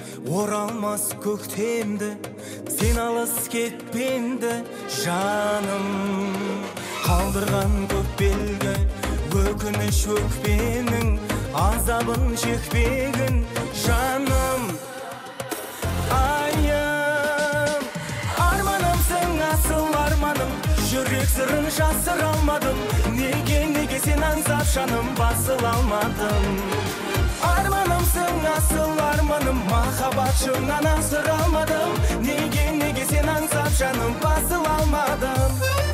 оралмас көктемді, сен алыс кетпенді жаным. Қалдырған көп белгі, өкініш өкпенің азабын шекпегін жаным. Айым, арманымсың асыл арманым, жүрек сырын жасыра алмадым. Неге сен аңсап жаным басыла алмадым. Арманымсың асыл арманым, махаббат жолынан асыра алмадым. Неге сен аңсап жаным басыла алмадым.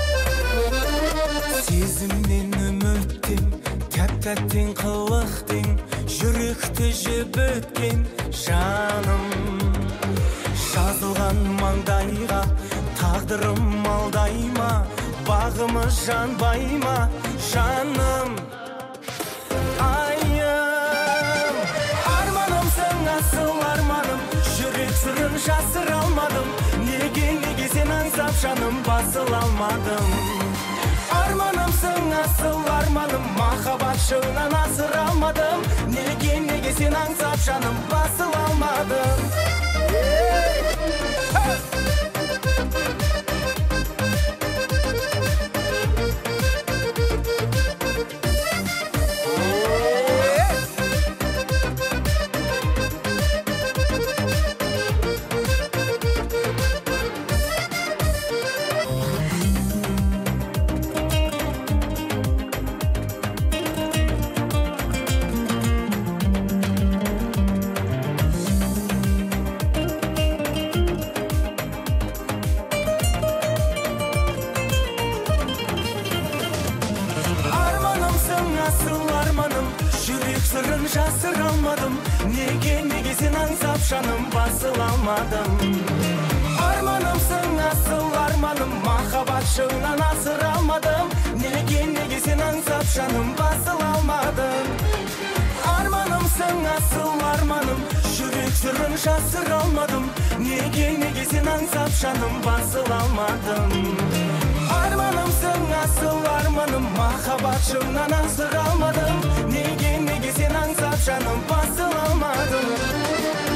Сезімнен үміттен, тәп-тәттен қылықтен, жүректі жеп өткен жаным. Жазылған маңдайға тағдырым алдай ма, бағымыз жанбай ма жаным. Айым, арманымсың асыл арманым, жүрек сырын жасыра алмадым. Неге сен аңсап жаным басыла алмадым. Арманымсың асыл арманым, махаббат жолынан асыра алмадым. Неге сен аңсап жаным басыла алмадым. Асыл арманым, жүрек сырын жасыра алмадым. Неге сен аңсап жаным басыла алмадым. Арманымсың асыл арманым, махаббат жолынан асыра алмадым. Неге сен аңсап жаным басыла алмадым. Арманымсың асыл арманым, жүрек сырын жасыра алмадым. Неге сен аңсап жаным басыла алмадым. Арманымсың асыл арманым, махаббат жолынан асыра алмадым. Неге сен аңсап жаным басыла алмадым.